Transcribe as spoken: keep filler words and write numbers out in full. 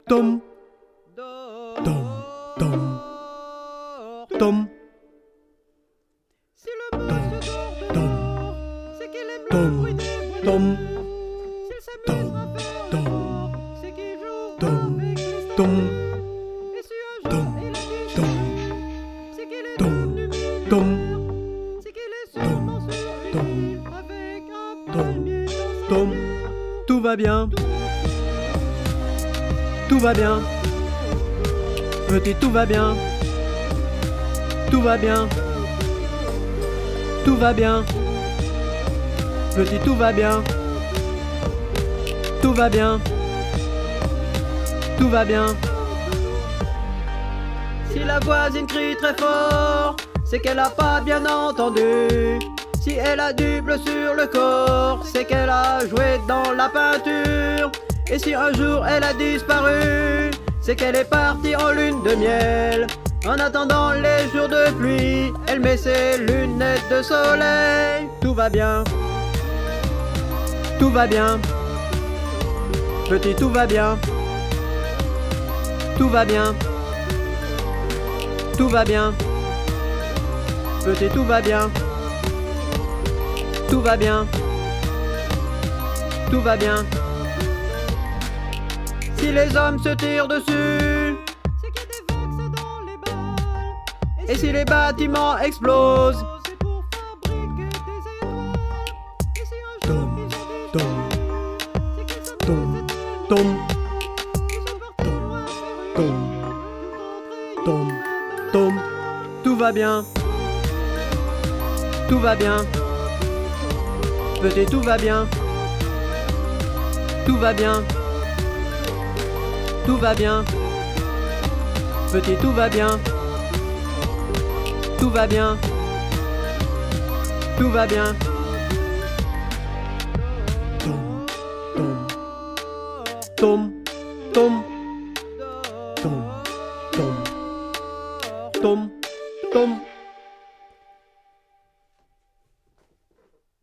tom, tom, tom, tom, Si le monsieur dort tom, dehors, c'est qu'il aime le tom, bruit des tom, voitures. S'il s'amuse tom, à faire tom, le sport, c'est qu'il joue tom, avec les tom, statues. Et si un jour tom, il a dit tom, c'est qu'il est tom, devenu tom, millionnaire. C'est qu'il est sûrement sur tom, une île avec un tom, palmier dans sa tom, main. tout va bien, tout va bien, petit tout va bien, tout va bien, tout va bien, petit tout va bien, tout va bien, tout va bien. Si la voisine crie très fort, c'est qu'elle a pas bien entendu. Si elle a du bleu sur le corps, c'est qu'elle a joué dans la peinture. Et si un jour elle a disparu, c'est qu'elle est partie en lune de miel. En attendant les jours de pluie, elle met ses lunettes de soleil. Tout va bien, tout va bien, petit tout va bien, tout va bien, tout va bien, petit tout va bien, tout va bien, tout va bien. Si les hommes se tirent dessus, c'est qu'il y a des vagues dans les balles. Et si les bâtiments explosent, c'est pour fabriquer des étoiles. Et si un jour Tom, ils ont tom, disparu, c'est qu'ils s'amusent tom, tellement. tom, Ils sont partis loin faire une tom, tour, tom, rentrer tom, tout va bien, tout va bien, petit tout va bien, tout va bien, tout va bien, petit tout va bien, tout va bien, tout va bien. tom, tom, tom, tom, tom, tom, tom.